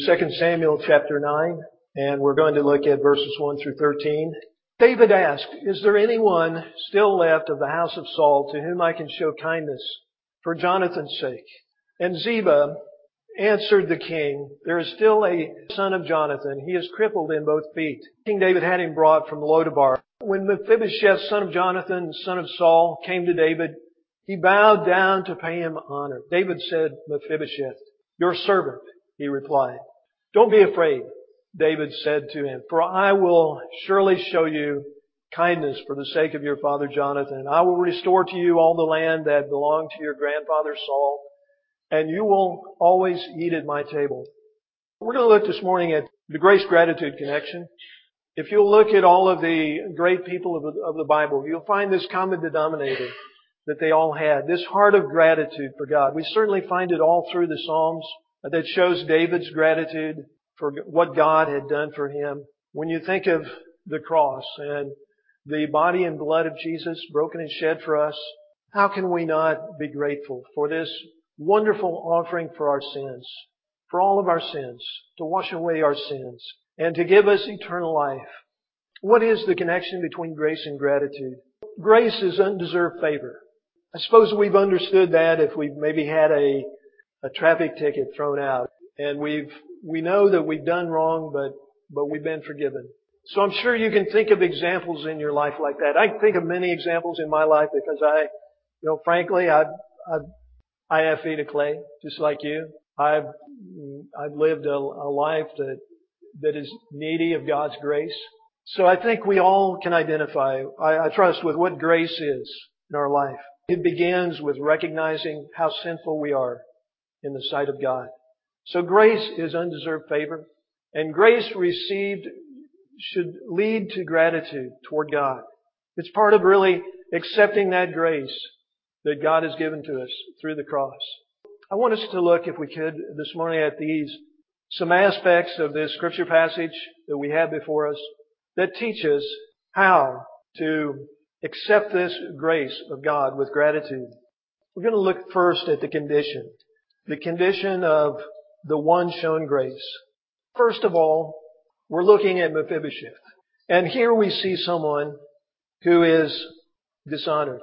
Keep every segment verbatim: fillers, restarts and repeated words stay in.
Second Samuel chapter nine, and we're going to look at verses one through thirteen. David asked, "Is there anyone still left of the house of Saul to whom I can show kindness for Jonathan's sake?" And Ziba answered the king, "There is still a son of Jonathan. He is crippled in both feet." King David had him brought from Lodabar. When Mephibosheth, son of Jonathan, son of Saul, came to David, he bowed down to pay him honor. David said, "Mephibosheth, your servant," he replied. "Don't be afraid," David said to him, "for I will surely show you kindness for the sake of your father Jonathan. I will restore to you all the land that belonged to your grandfather Saul, and you will always eat at my table." We're going to look this morning at the grace-gratitude connection. If you'll look at all of the great people of the, of the Bible, you'll find this common denominator that they all had, this heart of gratitude for God. We certainly find it all through the Psalms that shows David's gratitude for what God had done for him. When you think of the cross and the body and blood of Jesus broken and shed for us, how can we not be grateful for this wonderful offering for our sins, for all of our sins, to wash away our sins, and to give us eternal life? What is the connection between grace and gratitude? Grace is undeserved favor. I suppose we've understood that if we've maybe had a, a traffic ticket thrown out, and we've we know that we've done wrong, but but we've been forgiven. So I'm sure you can think of examples in your life like that. I can think of many examples in my life because I, you know, frankly, I've, I've I have feet of clay, just like you. I've I've lived a, a life that that is needy of God's grace. So I think we all can identify, I, I trust, with what grace is in our life. It begins with recognizing how sinful we are in the sight of God. So grace is undeserved favor, and grace received should lead to gratitude toward God. It's part of really accepting that grace that God has given to us through the cross. I want us to look, if we could, this morning at these, some aspects of this scripture passage that we have before us that teach us how to accept this grace of God with gratitude. We're going to look first at the condition, the condition of the one shown grace. First of all, we're looking at Mephibosheth. And here we see someone who is dishonored.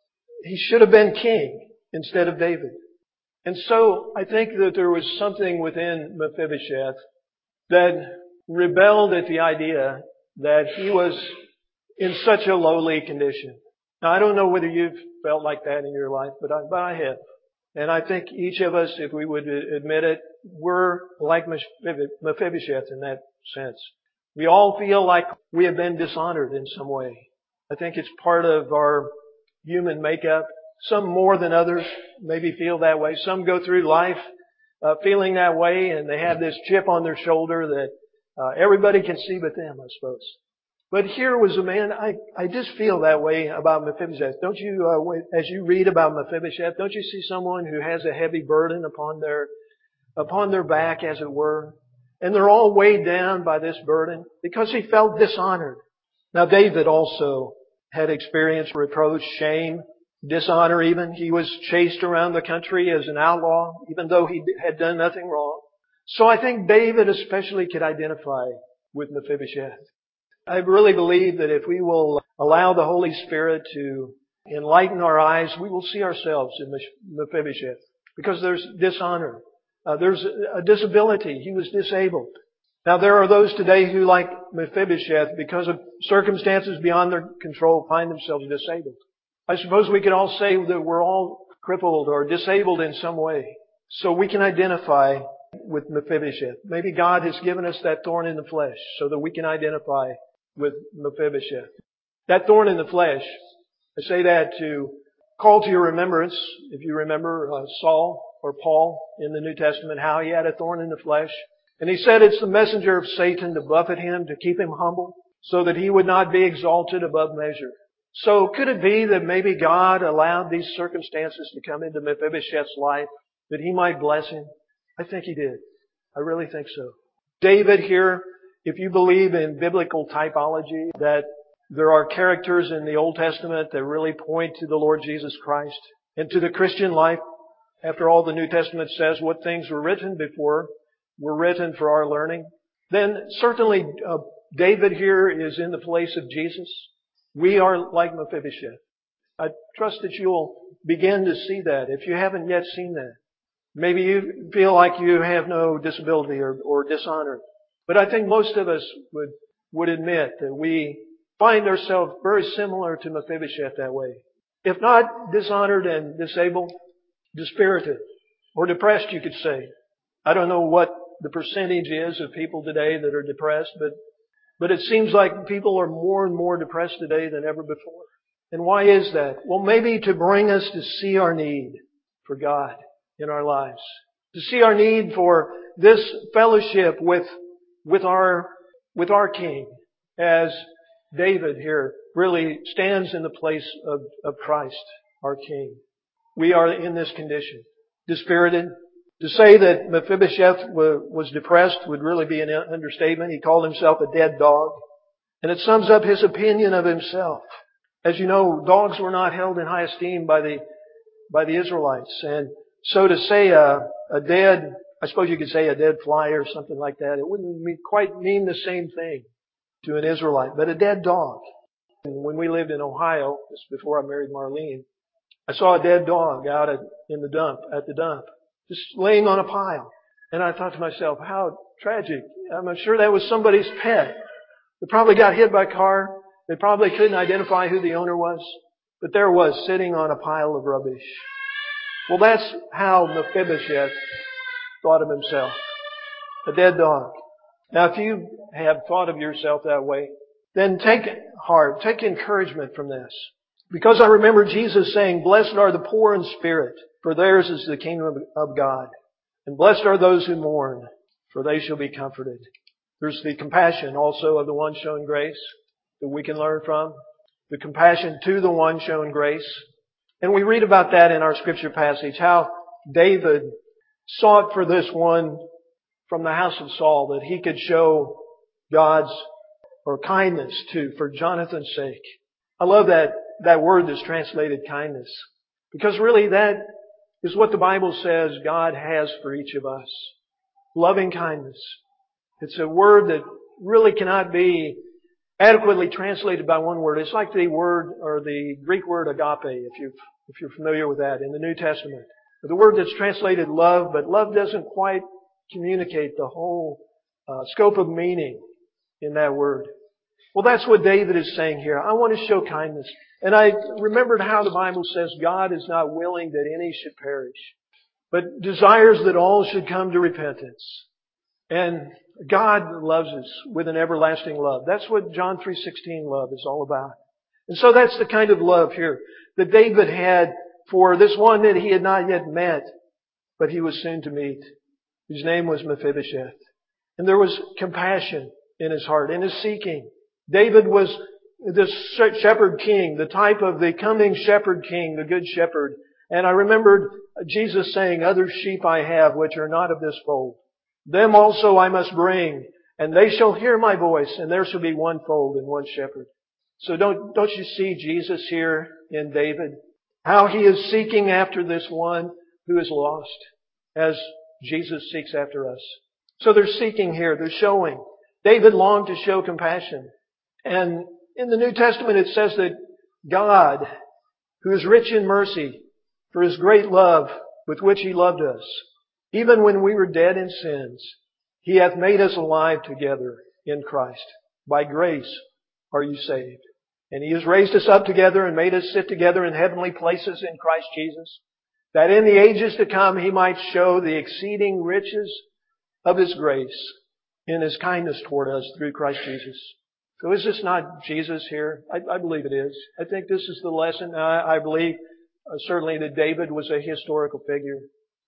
He should have been king instead of David. And so I think that there was something within Mephibosheth that rebelled at the idea that he was in such a lowly condition. Now, I don't know whether you've felt like that in your life, but I, but I have. And I think each of us, if we would admit it, we're like Mephibosheth in that sense. We all feel like we have been dishonored in some way. I think it's part of our human makeup. Some more than others maybe feel that way. Some go through life uh, feeling that way, and they have this chip on their shoulder that uh, everybody can see but them, I suppose. But here was a man, I, I just feel that way about Mephibosheth. Don't you, uh, as you read about Mephibosheth, don't you see someone who has a heavy burden upon their, upon their back, as it were? And they're all weighed down by this burden because he felt dishonored. Now, David also had experienced reproach, shame, dishonor even. He was chased around the country as an outlaw, even though he had done nothing wrong. So I think David especially could identify with Mephibosheth. I really believe that if we will allow the Holy Spirit to enlighten our eyes, we will see ourselves in Mephibosheth. Because there's dishonor. Uh, there's a disability. He was disabled. Now there are those today who, like Mephibosheth, because of circumstances beyond their control, find themselves disabled. I suppose we could all say that we're all crippled or disabled in some way. So we can identify with Mephibosheth. Maybe God has given us that thorn in the flesh so that we can identify with Mephibosheth. That thorn in the flesh, I say that to call to your remembrance, if you remember uh, Saul or Paul in the New Testament, how he had a thorn in the flesh. And he said it's the messenger of Satan to buffet him, to keep him humble, so that he would not be exalted above measure. So could it be that maybe God allowed these circumstances to come into Mephibosheth's life, that he might bless him? I think he did. I really think so. David here, if you believe in biblical typology, that there are characters in the Old Testament that really point to the Lord Jesus Christ and to the Christian life. After all, the New Testament says what things were written before were written for our learning, then certainly uh, David here is in the place of Jesus. We are like Mephibosheth. I trust that you'll begin to see that if you haven't yet seen that. Maybe you feel like you have no disability or, or dishonor. But I think most of us would, would admit that we find ourselves very similar to Mephibosheth that way. If not dishonored and disabled, dispirited or depressed, you could say. I don't know what the percentage is of people today that are depressed, but, but it seems like people are more and more depressed today than ever before. And why is that? Well, maybe to bring us to see our need for God in our lives. To see our need for this fellowship with, with our, with our King, as David here really stands in the place of, of Christ, our King. We are in this condition. Dispirited. To say that Mephibosheth was depressed would really be an understatement. He called himself a dead dog. And it sums up his opinion of himself. As you know, dogs were not held in high esteem by the, by the Israelites. And so to say a, a dead, I suppose you could say a dead fly or something like that, it wouldn't mean, quite mean the same thing to an Israelite, but a dead dog. And when we lived in Ohio, just before I married Marlene, I saw a dead dog out at, in the dump, at the dump, just laying on a pile. And I thought to myself, how tragic. I'm sure that was somebody's pet. They probably got hit by a car. They probably couldn't identify who the owner was. But there was, sitting on a pile of rubbish. Well, that's how Mephibosheth thought of himself. A dead dog. Now, if you have thought of yourself that way, then take heart, take encouragement from this. Because I remember Jesus saying, "Blessed are the poor in spirit, for theirs is the kingdom of God. And blessed are those who mourn, for they shall be comforted." There's the compassion also of the one shown grace that we can learn from. The compassion to the one shown grace. And we read about that in our scripture passage, how David sought for this one from the house of Saul that he could show God's or kindness to for Jonathan's sake. I love that, that word that's translated kindness. Because really that is what the Bible says God has for each of us. Loving kindness. It's a word that really cannot be adequately translated by one word. It's like the word or the Greek word agape, if you if you're familiar with that in the New Testament. The word that's translated love, but love doesn't quite communicate the whole uh, scope of meaning in that word. Well, that's what David is saying here. I want to show kindness. And I remembered how the Bible says God is not willing that any should perish, but desires that all should come to repentance. And God loves us with an everlasting love. That's what John three sixteen love is all about. And so that's the kind of love here that David had for this one that he had not yet met, but he was soon to meet, whose name was Mephibosheth. And there was compassion in his heart, in his seeking. David was this shepherd king, the type of the coming shepherd king, the good shepherd. And I remembered Jesus saying, "Other sheep I have which are not of this fold. Them also I must bring, and they shall hear my voice, and there shall be one fold and one shepherd." So don't, don't you see Jesus here in David? How he is seeking after this one who is lost, as Jesus seeks after us. So they're seeking here, they're showing. David longed to show compassion. And in the New Testament it says that God, who is rich in mercy, for His great love with which He loved us, even when we were dead in sins, He hath made us alive together in Christ. By grace are you saved. And He has raised us up together and made us sit together in heavenly places in Christ Jesus, that in the ages to come He might show the exceeding riches of His grace in His kindness toward us through Christ Jesus. So is this not Jesus here? I, I believe it is. I think this is the lesson. I, I believe uh, certainly that David was a historical figure.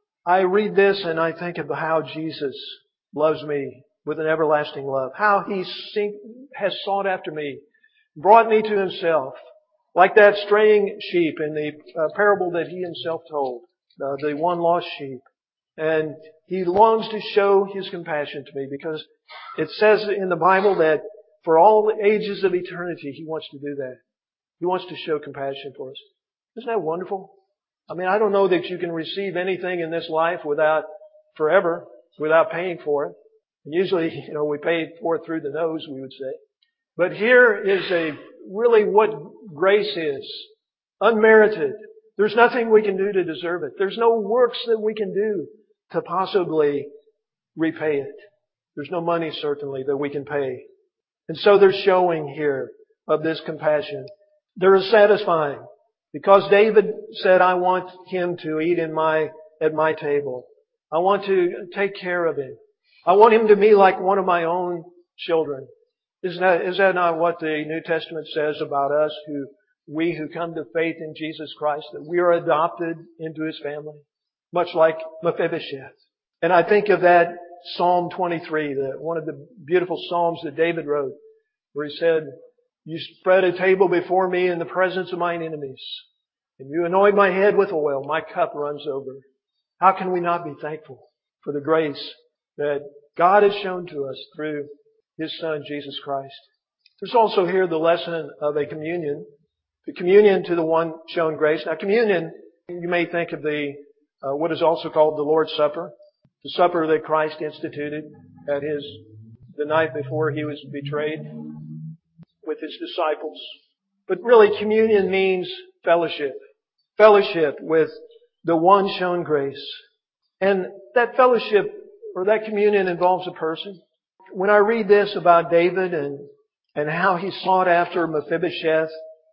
I read this and I think of how Jesus loves me with an everlasting love. How He seek, has sought after me, brought me to Himself, like that straying sheep in the uh, parable that He Himself told, uh, the one lost sheep. And He longs to show His compassion to me because it says in the Bible that for all the ages of eternity, He wants to do that. He wants to show compassion for us. Isn't that wonderful? I mean, I don't know that you can receive anything in this life without forever. without paying for it. And usually, you know, we pay for it through the nose, we would say. But here is a really what grace is. Unmerited. There's nothing we can do to deserve it. There's no works that we can do to possibly repay it. There's no money, certainly, that we can pay. And so there's showing here of this compassion. There is satisfying. Because David said, I want him to eat in my, at my table. I want to take care of him. I want him to be like one of my own children. Isn't that, is that not what the New Testament says about us, who, we who come to faith in Jesus Christ, that we are adopted into His family? Much like Mephibosheth. And I think of that Psalm twenty-three, the, one of the beautiful Psalms that David wrote, where he said, you spread a table before me in the presence of mine enemies, and you anoint my head with oil, my cup runs over. How can we not be thankful for the grace that God has shown to us through His Son, Jesus Christ? There's also here the lesson of a communion. The communion to the one shown grace. Now communion, you may think of the, uh, what is also called the Lord's Supper. The supper that Christ instituted at His, the night before He was betrayed with His disciples. But really communion means fellowship. Fellowship with the one shown grace. And that fellowship or that communion involves a person. When I read this about David and, and how he sought after Mephibosheth,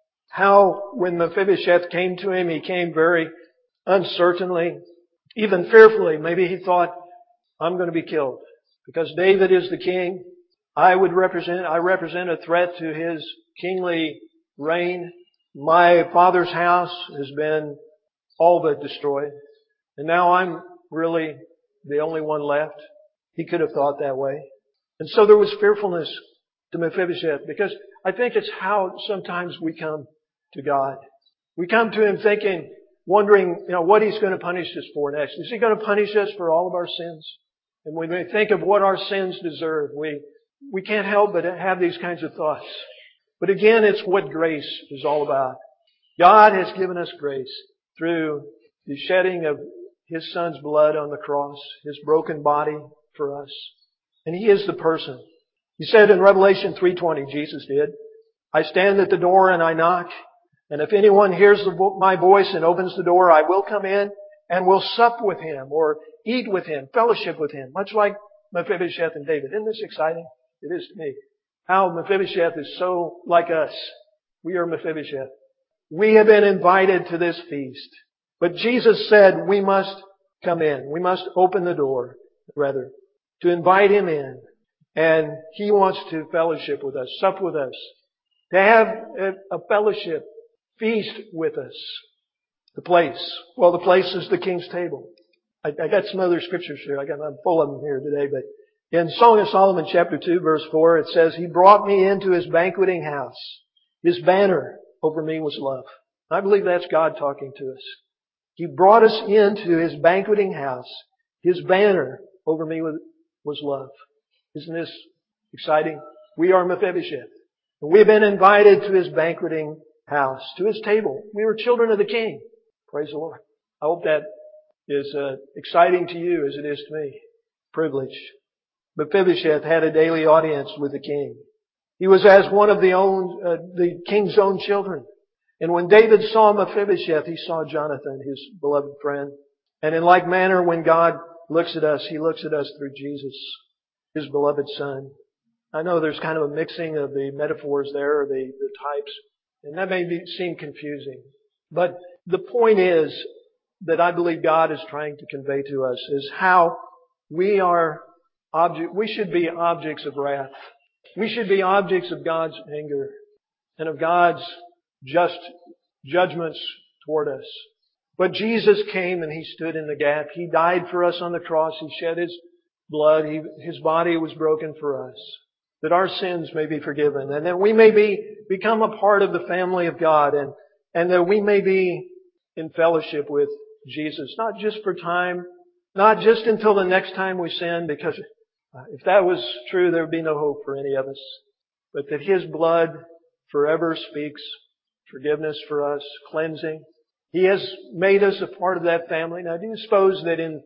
how when Mephibosheth came to him, he came very uncertainly, even fearfully. Maybe he thought, I'm going to be killed. Because David is the king. I would represent, I represent a threat to his kingly reign. My father's house has been all but destroyed. And now I'm really the only one left. He could have thought that way. And so there was fearfulness to Mephibosheth, because I think it's how sometimes we come to God. We come to Him thinking, wondering, you know, what He's going to punish us for next. Is He going to punish us for all of our sins? And when we think of what our sins deserve, we, we can't help but have these kinds of thoughts. But again, it's what grace is all about. God has given us grace through the shedding of His Son's blood on the cross, His broken body for us. And He is the person. He said in Revelation three twenty, Jesus did, I stand at the door and I knock. And if anyone hears the vo- my voice and opens the door, I will come in and will sup with him or eat with him, fellowship with him, much like Mephibosheth and David. Isn't this exciting? It is to me. How Mephibosheth is so like us. We are Mephibosheth. We have been invited to this feast. But Jesus said we must come in. We must open the door, rather, to invite Him in. And He wants to fellowship with us, sup with us, to have a fellowship feast with us. The place. Well, the place is the King's table. I, I got some other scriptures here. I got, I'm full of them here today, but in Song of Solomon chapter two verse four, it says, He brought me into His banqueting house. His banner over me was love. I believe that's God talking to us. He brought us into His banqueting house. His banner over me was love. Isn't this exciting? We are Mephibosheth. We've been invited to His banqueting house, to His table. We were children of the King. Praise the Lord. I hope that is uh, exciting to you as it is to me. Privilege. Mephibosheth had a daily audience with the King. He was as one of the own, uh, the King's own children. And when David saw Mephibosheth, he saw Jonathan, his beloved friend. And in like manner, when God looks at us, He looks at us through Jesus, His beloved Son. I know there's kind of a mixing of the metaphors there, or the, the types, and that may be, seem confusing. But the point is that I believe God is trying to convey to us is how we are object, we should be objects of wrath. We should be objects of God's anger and of God's just judgments toward us. But Jesus came and He stood in the gap. He died for us on the cross. He shed His blood. He, His body was broken for us, that our sins may be forgiven, and that we may be become a part of the family of God, and, and that we may be in fellowship with Jesus, not just for time, not just until the next time we sin, because if that was true, there would be no hope for any of us, but that His blood forever speaks forgiveness for us, cleansing. He has made us a part of that family. Now, do you suppose that in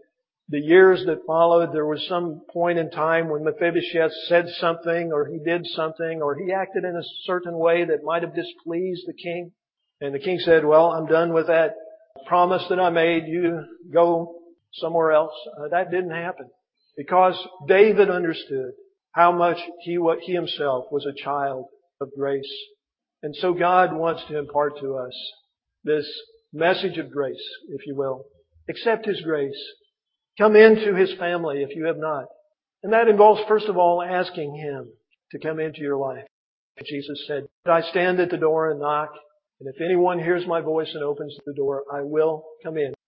the years that followed, there was some point in time when Mephibosheth said something or he did something or he acted in a certain way that might have displeased the king. And the king said, well, I'm done with that promise that I made. You go somewhere else. Uh, that didn't happen because David understood how much he, what he himself was a child of grace. And so God wants to impart to us this message of grace, if you will. Accept His grace. Come into His family if you have not. And that involves, first of all, asking Him to come into your life. Jesus said, I stand at the door and knock, and if anyone hears my voice and opens the door, I will come in.